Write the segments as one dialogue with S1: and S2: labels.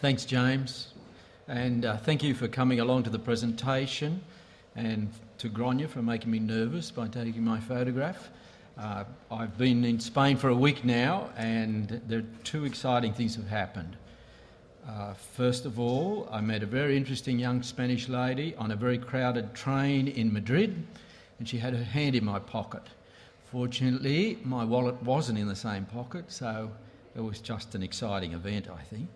S1: Thanks, James. And thank you for coming along to the presentation, and to Grania for making me nervous by taking my photograph. I've been in Spain for a week now, and there are two exciting things have happened. First of all, I met a very interesting young Spanish lady on a very crowded train in Madrid, and she had her hand in my pocket. Fortunately, my wallet wasn't in the same pocket, so it was just an exciting event, I think.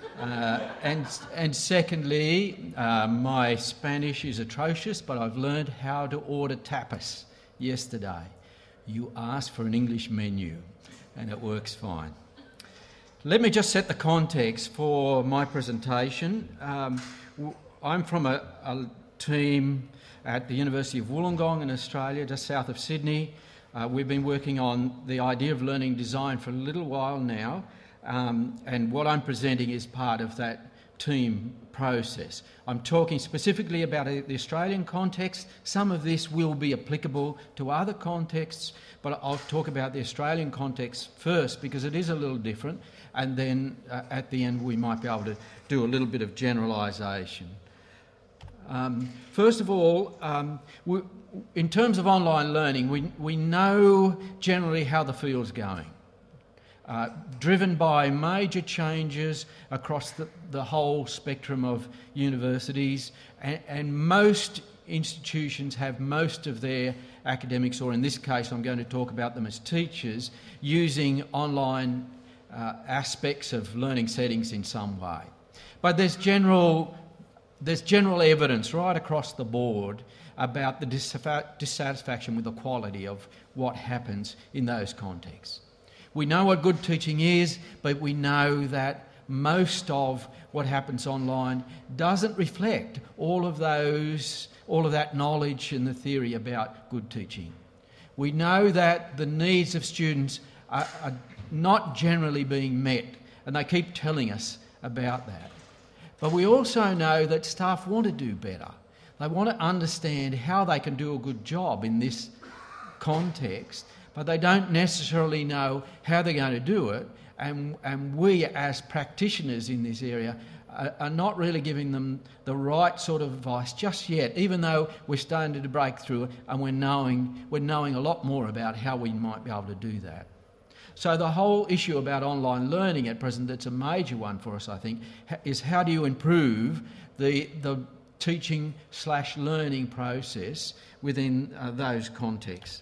S1: And secondly, my Spanish is atrocious, but I've learned how to order tapas yesterday. You ask for an English menu, and it works fine. Let me just set the context for my presentation. I'm from a team at the University of Wollongong in Australia, just south of Sydney. We've been working on the idea of learning design for a little while now. And what I'm presenting is part of that team process. I'm talking specifically about the Australian context. Some of this will be applicable to other contexts, but I'll talk about the Australian context first because it is a little different, and then at the end we might be able to do a little bit of generalisation. First of all, in terms of online learning, we know generally how the field's going. Driven by major changes across the whole spectrum of universities, and most institutions have most of their academics, or in this case I'm going to talk about them as teachers, using online aspects of learning settings in some way. But there's general evidence right across the board about the dissatisfaction with the quality of what happens in those contexts. We know what good teaching is, but we know that most of what happens online doesn't reflect all of that knowledge and the theory about good teaching. We know that the needs of students are not generally being met, and they keep telling us about that. But we also know that staff want to do better. They want to understand how they can do a good job in this context, but they don't necessarily know how they're going to do it, and we as practitioners in this area are not really giving them the right sort of advice just yet, even though we're starting to break through it and we're knowing a lot more about how we might be able to do that. So the whole issue about online learning at present, that's a major one for us, I think, is how do you improve the teaching/learning process within those contexts.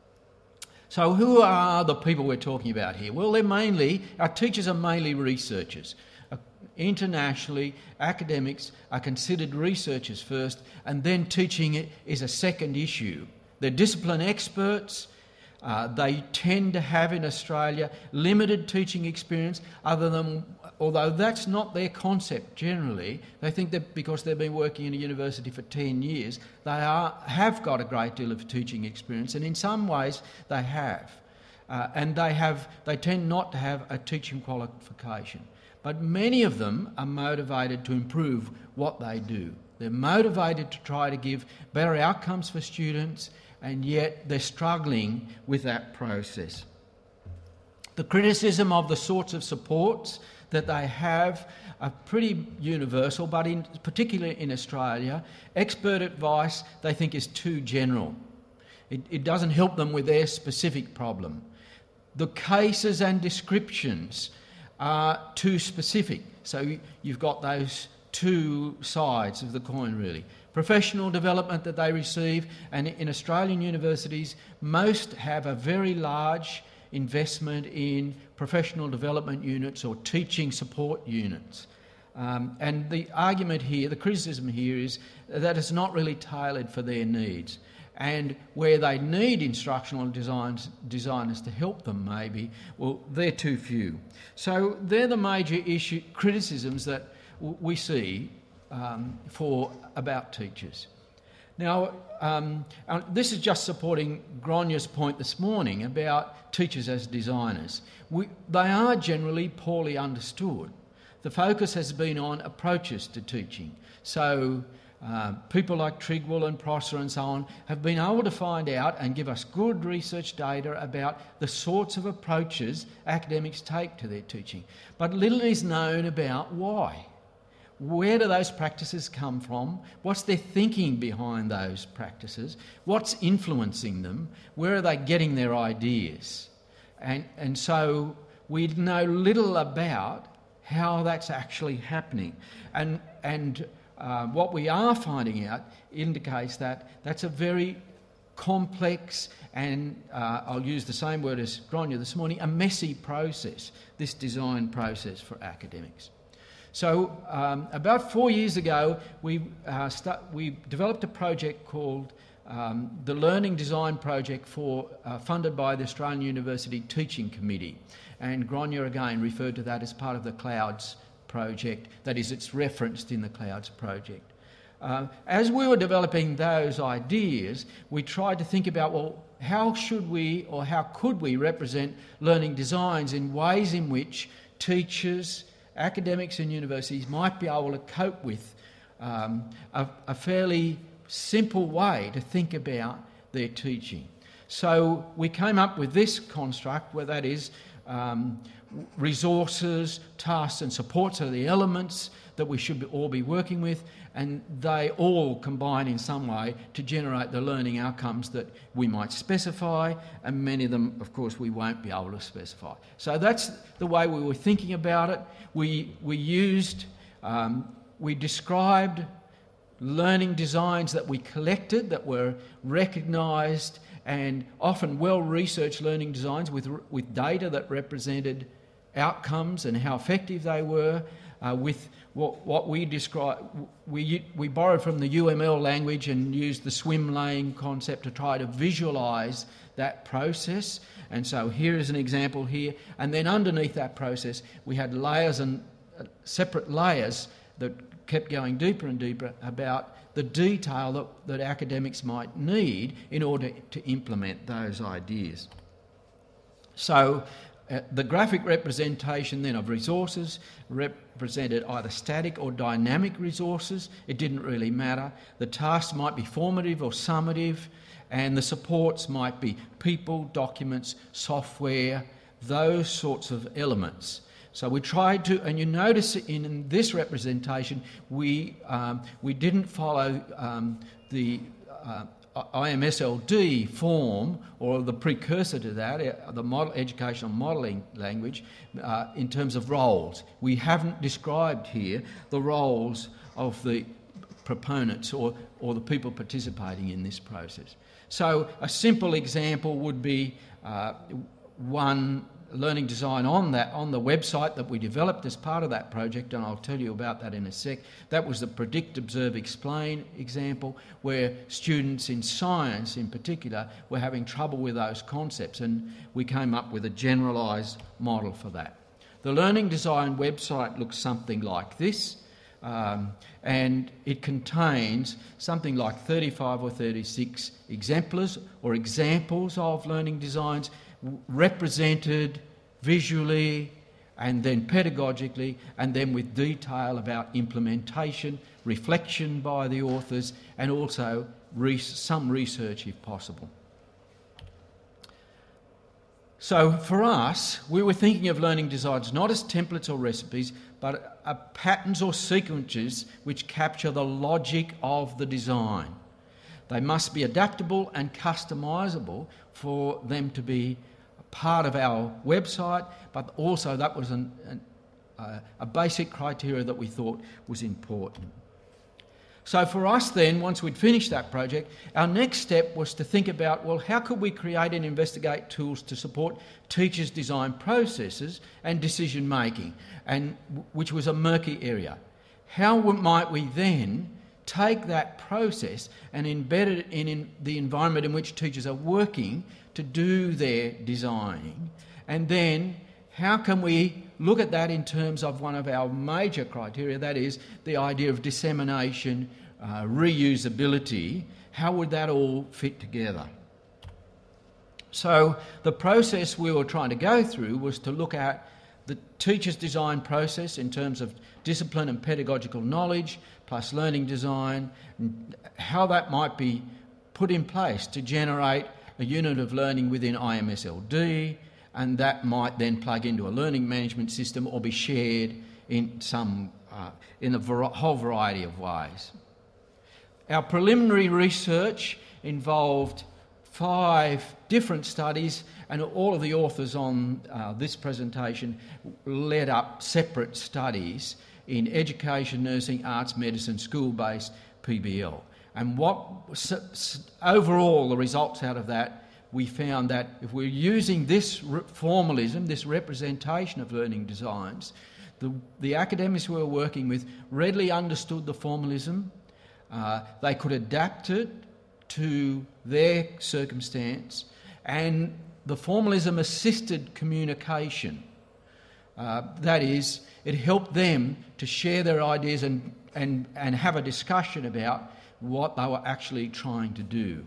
S1: So who are the people we're talking about here? Well, our teachers are mainly researchers. Internationally, academics are considered researchers first, and then teaching is a second issue. They're discipline experts. They tend to have in Australia limited teaching experience, although that's not their concept generally. They think that because they've been working in a university for 10 years, they have got a great deal of teaching experience, and in some ways they have. And they tend not to have a teaching qualification. But many of them are motivated to improve what they do. They're motivated to try to give better outcomes for students, and yet they're struggling with that process. The criticism of the sorts of supports that they have are pretty universal, but particularly in Australia, expert advice they think is too general. It doesn't help them with their specific problem. The cases and descriptions are too specific. So you've got those two sides of the coin, really. Professional development that they receive, and in Australian universities, most have a very large investment in professional development units or teaching support units. And the argument here, the criticism here is that it's not really tailored for their needs. And where they need instructional designers to help them maybe, well, they're too few. So they're the major criticisms that we see about teachers. Now, this is just supporting Grania's point this morning about teachers as designers. They are generally poorly understood. The focus has been on approaches to teaching. So people like Trigwell and Prosser and so on have been able to find out and give us good research data about the sorts of approaches academics take to their teaching. But little is known about why. where do those practices come from? What's their thinking behind those practices? What's influencing them? Where are they getting their ideas? And so we know little about how that's actually happening. And what we are finding out indicates that that's a very complex and, I'll use the same word as Gráinne this morning, a messy process, this design process for academics. So about 4 years ago, we developed a project called the Learning Design Project funded by the Australian University Teaching Committee. And Gráinne again referred to that as part of the Clouds project. That is, it's referenced in the Clouds project. As we were developing those ideas, we tried to think about, well, how should we or how could we represent learning designs in ways in which teachers, academics and universities might be able to cope with a fairly simple way to think about their teaching. So we came up with this construct where that is resources, tasks and supports are the elements that we should all be working with, and they all combine in some way to generate the learning outcomes that we might specify, and many of them, of course, we won't be able to specify. So that's the way we were thinking about it. We described learning designs that we collected that were recognised and often well-researched learning designs with data that represented outcomes and how effective they were. With what we describe, we borrowed from the UML language and used the swim lane concept to try to visualise that process. And so here is an example here. And then underneath that process, we had layers and separate layers that kept going deeper and deeper about the detail that academics might need in order to implement those ideas. So the graphic representation then of resources represented either static or dynamic resources. It didn't really matter. The tasks might be formative or summative, and the supports might be people, documents, software, those sorts of elements. So we tried to, and you notice in this representation, we didn't follow the IMSLD form, or the precursor to that, the educational modelling language, in terms of roles. We haven't described here the roles of the proponents or the people participating in this process. So a simple example would be one learning design on the website that we developed as part of that project, and I'll tell you about that in a sec. That was the Predict, Observe, Explain example, where students in science in particular were having trouble with those concepts, and we came up with a generalised model for that. The learning design website looks something like this, and it contains something like 35 or 36 exemplars or examples of learning designs represented visually and then pedagogically, and then with detail about implementation, reflection by the authors, and also some research if possible. So for us, we were thinking of learning designs not as templates or recipes, but patterns or sequences which capture the logic of the design. They must be adaptable and customisable for them to be part of our website, but also that was a basic criteria that we thought was important. So for us then, once we'd finished that project, our next step was to think about, well, how could we create and investigate tools to support teachers' design processes and decision making, and which was a murky area. How might we then take that process and embed it in the environment in which teachers are working to do their designing, and then how can we look at that in terms of one of our major criteria, that is the idea of dissemination, reusability. How would that all fit together? So the process we were trying to go through was to look at the teacher's design process in terms of discipline and pedagogical knowledge, plus learning design, and how that might be put in place to generate a unit of learning within IMSLD, and that might then plug into a learning management system or be shared in some in a whole variety of ways. Our preliminary research involved 5 different studies, and all of the authors on this presentation led up separate studies in education, nursing, arts, medicine, school-based PBL. And overall, the results out of that, we found that if we're using this formalism, this representation of learning designs, the academics we were working with readily understood the formalism. They could adapt it to their circumstance, and the formalism assisted communication. That is, it helped them to share their ideas and have a discussion about what they were actually trying to do.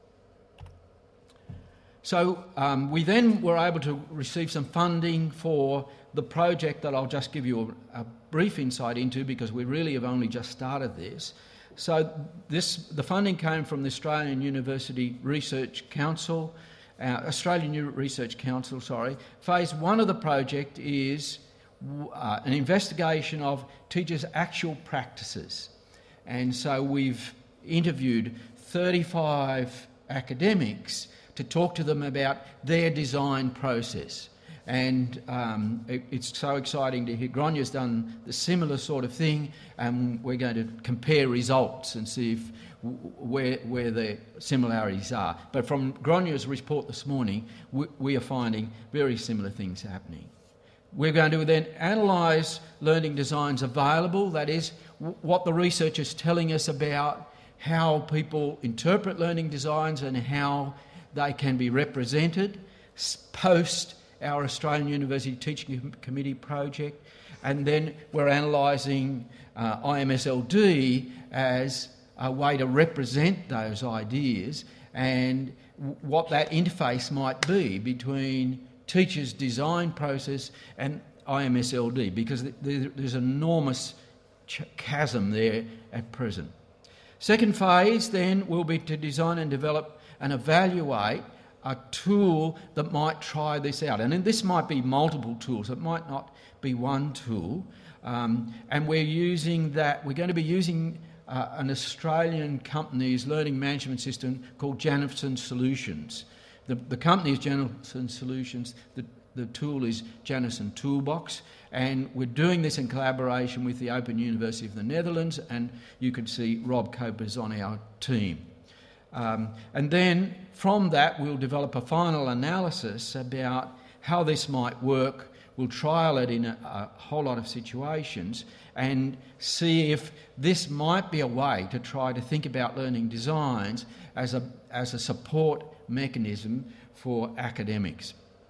S1: So we then were able to receive some funding for the project that I'll just give you a brief insight into, because we really have only just started this. So the funding came from the Australian University Research Council, Phase 1 of the project is an investigation of teachers' actual practices. And so we've interviewed 35 academics to talk to them about their design process. And it's so exciting to hear. Gronya's done the similar sort of thing, and we're going to compare results and see where the similarities are. But from Gronya's report this morning, we are finding very similar things happening. We're going to then analyse learning designs available, that is, what the research is telling us about how people interpret learning designs and how they can be represented post our Australian University Teaching Committee project, and then we're analysing IMSLD as a way to represent those ideas and what that interface might be between teachers' design process and IMSLD, because there's an enormous chasm there at present. Second phase then will be to design and develop and evaluate a tool that might try this out. And this might be multiple tools, it might not be one tool. And we're going to be using an Australian company's learning management system called Janison Solutions. The company is Janison Solutions, the tool is Janison Toolbox, and we're doing this in collaboration with the Open University of the Netherlands, and you can see Rob Coper's on our team. And then from that we'll develop a final analysis about how this might work. We'll trial it in a whole lot of situations and see if this might be a way to try to think about learning designs as a support mechanism for academics.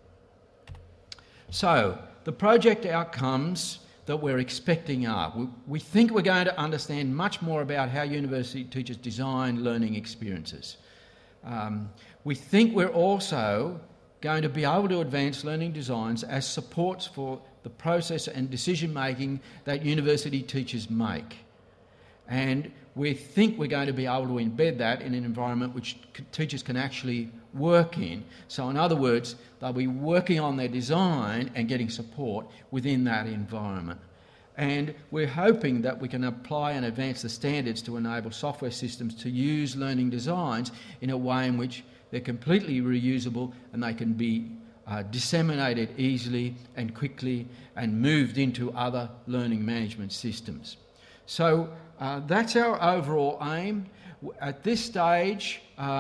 S1: So the project outcomes that we're expecting are, we think we're going to understand much more about how university teachers design learning experiences. We think we're also going to be able to advance learning designs as supports for the process and decision making that university teachers make. And we think we're going to be able to embed that in an environment which teachers can actually work in. So in other words, they'll be working on their design and getting support within that environment. And we're hoping that we can apply and advance the standards to enable software systems to use learning designs in a way in which they're completely reusable and they can be disseminated easily and quickly and moved into other learning management systems. So that's our overall aim. At this stage,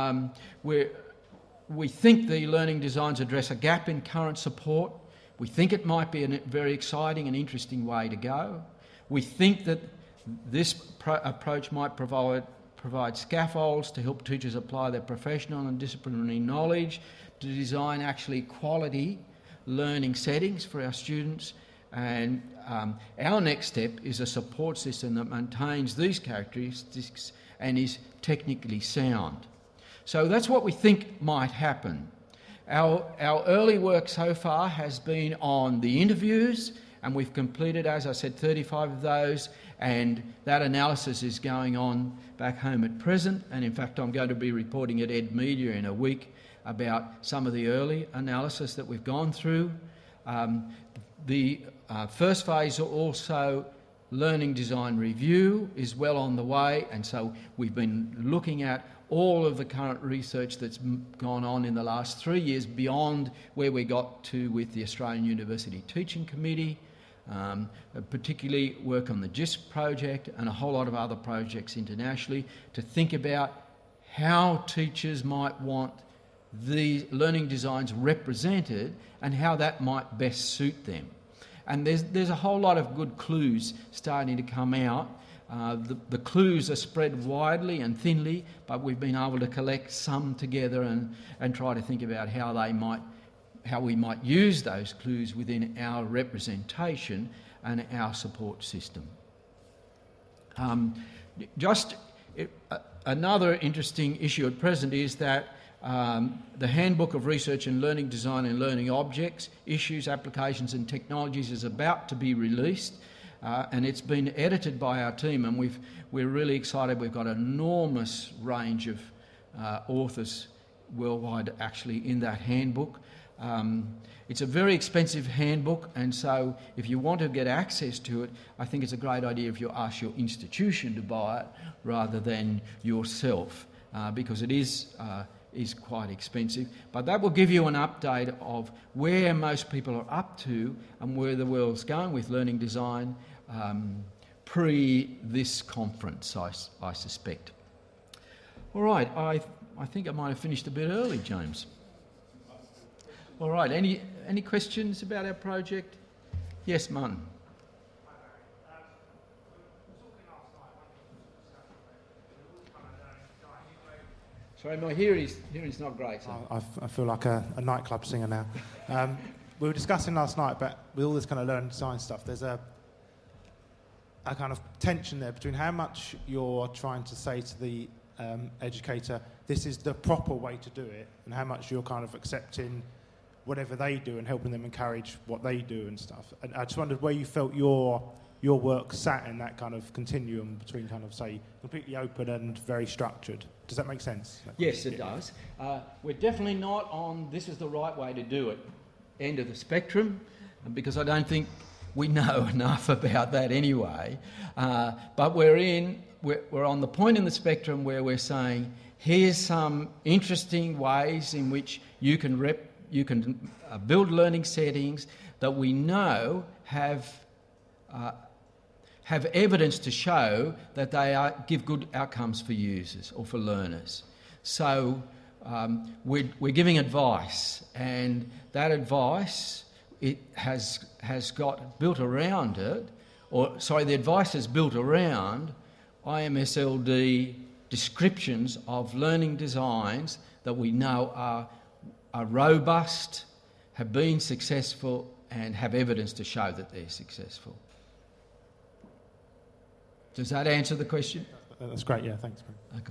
S1: we think the learning designs address a gap in current support. We think it might be a very exciting and interesting way to go. We think that this approach might provide scaffolds to help teachers apply their professional and disciplinary knowledge to design actually quality learning settings for our students. And our next step is a support system that maintains these characteristics and is technically sound. So that's what we think might happen. Our early work so far has been on the interviews, and we've completed, as I said, 35 of those, and that analysis is going on back home at present. And in fact, I'm going to be reporting at Ed Media in a week about some of the early analysis that we've gone through. The first phase also learning design review is well on the way, and so we've been looking at all of the current research that's gone on in the last 3 years beyond where we got to with the Australian University Teaching Committee, particularly work on the GISP project and a whole lot of other projects internationally to think about how teachers might want the learning designs represented and how that might best suit them. And there's a whole lot of good clues starting to come out. The clues are spread widely and thinly, but we've been able to collect some together and try to think about how we might use those clues within our representation and our support system. Another interesting issue at present is that the Handbook of Research and Learning Design and Learning Objects, Issues, Applications and Technologies is about to be released, and it's been edited by our team, and we're really excited. We've got an enormous range of authors worldwide actually in that handbook. It's a very expensive handbook, and so if you want to get access to it, I think it's a great idea if you ask your institution to buy it rather than yourself, because it is quite expensive. But that will give you an update of where most people are up to and where the world's going with learning design pre this conference, I suspect. All right, I think I might have finished a bit early, James. All right, any questions about our project? Yes, Mun. Sorry, my hearing's not great. So.
S2: I feel like a nightclub singer now. We were discussing last night, but with all this kind of learning design stuff, there's a kind of tension there between how much you're trying to say to the educator, this is the proper way to do it, and how much you're kind of accepting whatever they do and helping them encourage what they do and stuff. And I just wondered where you felt your work sat in that kind of continuum between kind of, say, completely open and very structured. Does that make sense?
S1: Yes, it does. We're definitely not on this is the right way to do it end of the spectrum, because I don't think we know enough about that anyway. But we're on the point in the spectrum where we're saying, here's some interesting ways in which you can build learning settings that we know have evidence to show that they give good outcomes for users or for learners. So we're giving advice, and that advice has got built around it, the advice is built around IMSLD descriptions of learning designs that we know are robust, have been successful, and have evidence to show that they're successful. Does that answer the question?
S2: That's great, yeah, thanks.
S1: Okay.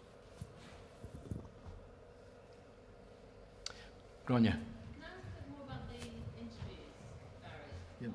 S1: Grania.
S3: Can I ask a bit more about the interviews, Barry?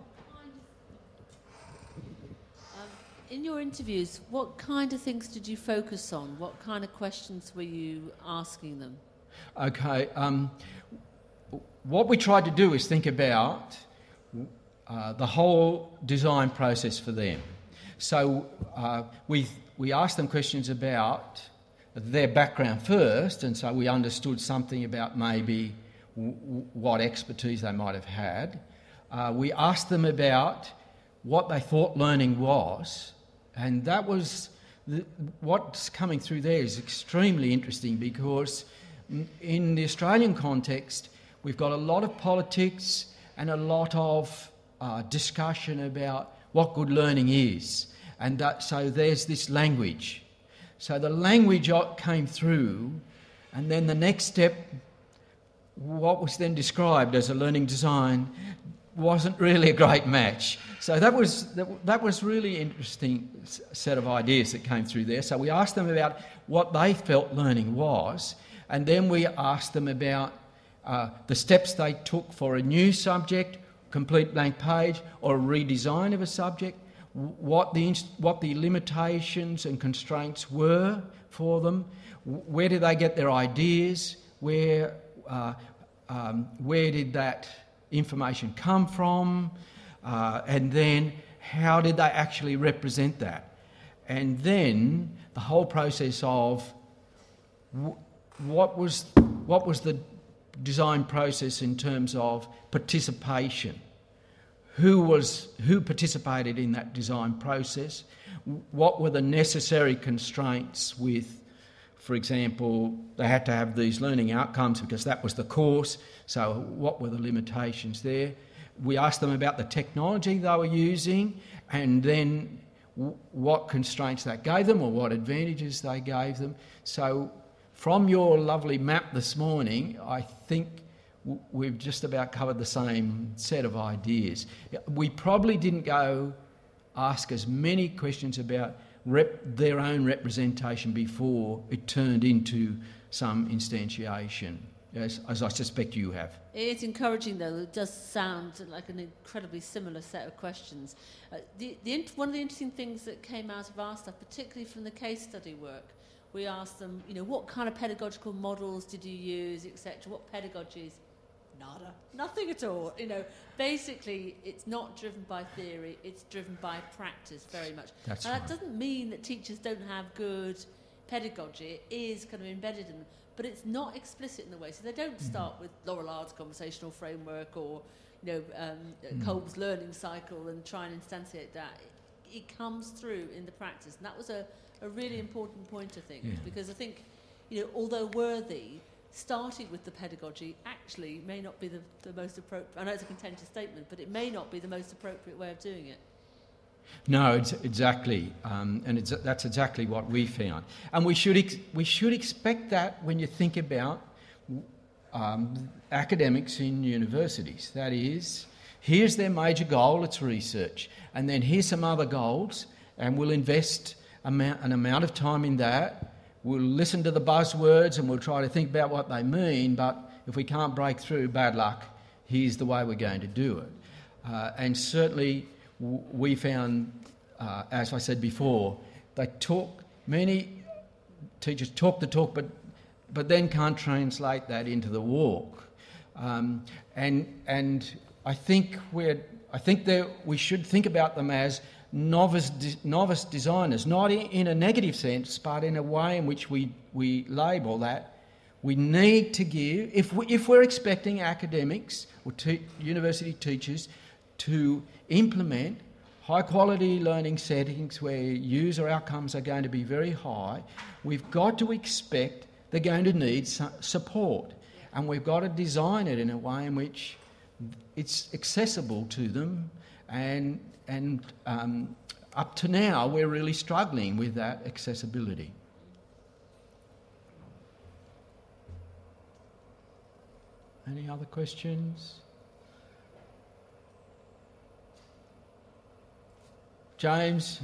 S1: Yep.
S3: In your interviews, what kind of things did you focus on? What kind of questions were you asking them?
S1: Okay. What we tried to do is think about the whole design process for them. So we asked them questions about their background first, and so we understood something about maybe what expertise they might have had. We asked them about what they thought learning was, and that was what's coming through there is extremely interesting, because in the Australian context we've got a lot of politics and a lot of discussion about what good learning is, and so there's this language. So the language came through, and then the next step, what was then described as a learning design, wasn't really a great match. So that was really interesting set of ideas that came through there. So we asked them about what they felt learning was, and then we asked them about the steps they took for a new subject, complete blank page, or a redesign of a subject, what the limitations and constraints were for them, where did they get their ideas, where did that information come from, and then how did they actually represent that? And then the whole process of what was the design process in terms of participation? Who participated in that design process? What were the necessary constraints with, for example, they had to have these learning outcomes because that was the course, so what were the limitations there? We asked them about the technology they were using and then what constraints that gave them or what advantages they gave them. So from your lovely map this morning, I think we've just about covered the same set of ideas. We probably didn't go ask as many questions about their own representation before it turned into some instantiation, as I suspect you have.
S3: It's encouraging, though. It does sound like an incredibly similar set of questions. One of the interesting things that came out of our stuff, particularly from the case study work, we asked them, what kind of pedagogical models did you use, etc. What pedagogies? Nada. Nothing at all. Basically, it's not driven by theory, it's driven by practice very much.
S1: That's
S3: now,
S1: right.
S3: that doesn't mean that teachers don't have good pedagogy. It is kind of embedded in them, but it's not explicit in the way. So they don't start with Laurel Lard's conversational framework or, Kolb's learning cycle and try and instantiate that. It comes through in the practice, and that was a really important point, I think, because I think, although worthy, starting with the pedagogy actually may not be the most appropriate. I know it's a contentious statement, but it may not be the most appropriate way of doing it.
S1: No, exactly, that's exactly what we found, and we should expect that when you think about academics in universities. That is, here's their major goal, it's research, and then here's some other goals, and we'll invest an amount of time in that. We'll listen to the buzzwords and we'll try to think about what they mean, but if we can't break through, bad luck, here's the way we're going to do it. And certainly we found, as I said before, many teachers talk the talk, but then can't translate that into the walk. And I think that we should think about them as novice designers, not in a negative sense, but in a way in which we label that. We need to give, if we're expecting academics or university teachers to implement high-quality learning settings where user outcomes are going to be very high, we've got to expect they're going to need support. And we've got to design it in a way in which it's accessible to them, and up to now we're really struggling with that accessibility. Any other questions? James?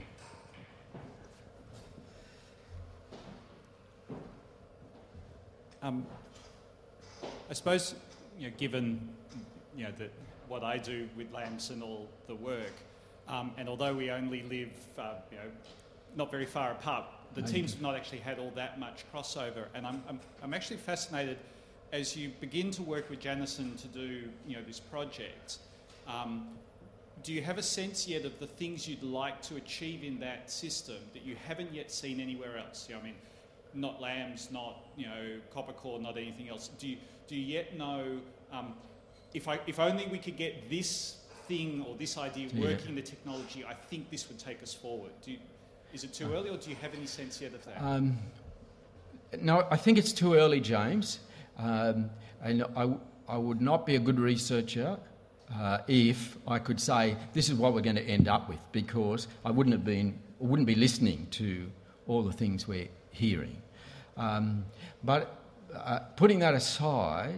S4: I suppose, given that what I do with LAMS and all the work, and although we only live, not very far apart, the teams have not actually had all that much crossover. And I'm actually fascinated as you begin to work with Janison to do this project. Do you have a sense yet of the things you'd like to achieve in that system that you haven't yet seen anywhere else? Not LAMS, not Copper Core, not anything else. Do you yet know if only we could get this thing or this idea working, the technology, I think this would take us forward. Is it too early, or do you have any sense yet of that?
S1: No, I think it's too early, James. And I would not be a good researcher if I could say this is what we're going to end up with, because I wouldn't be listening to all the things we're hearing. But putting that aside,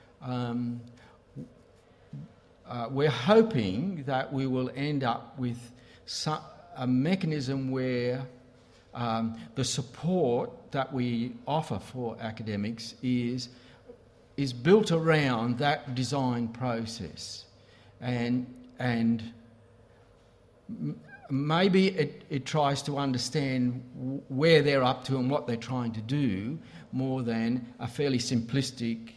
S1: we're hoping that we will end up with a mechanism where the support that we offer for academics is built around that design process, and maybe it tries to understand where they're up to and what they're trying to do more than a fairly simplistic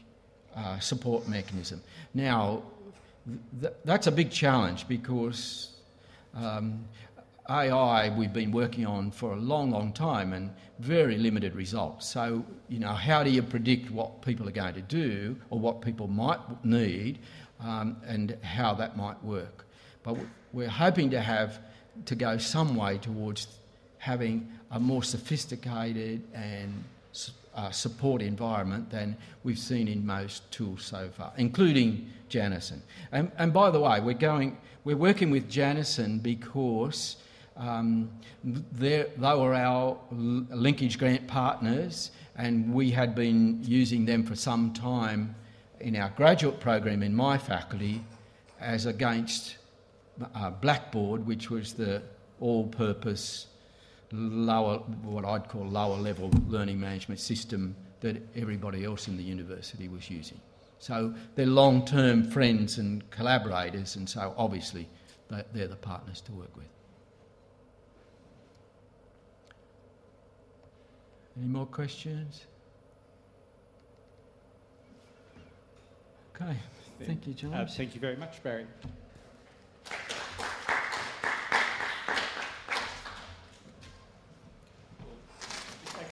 S1: support mechanism. Now, that's a big challenge, because AI we've been working on for a long, long time and very limited results. So, how do you predict what people are going to do or what people might need and how that might work? But we're hoping to go some way towards having a more sophisticated and support environment than we've seen in most tools so far, including Janison. And by the way, we're working with Janison because they were our linkage grant partners, and we had been using them for some time in our graduate program in my faculty as against Blackboard, which was the all-purpose what I'd call lower level learning management system that everybody else in the university was using. So they're long-term friends and collaborators, and so obviously they're the partners to work with. Any more questions? Okay, thank you, James.
S5: Thank you very much, Barry.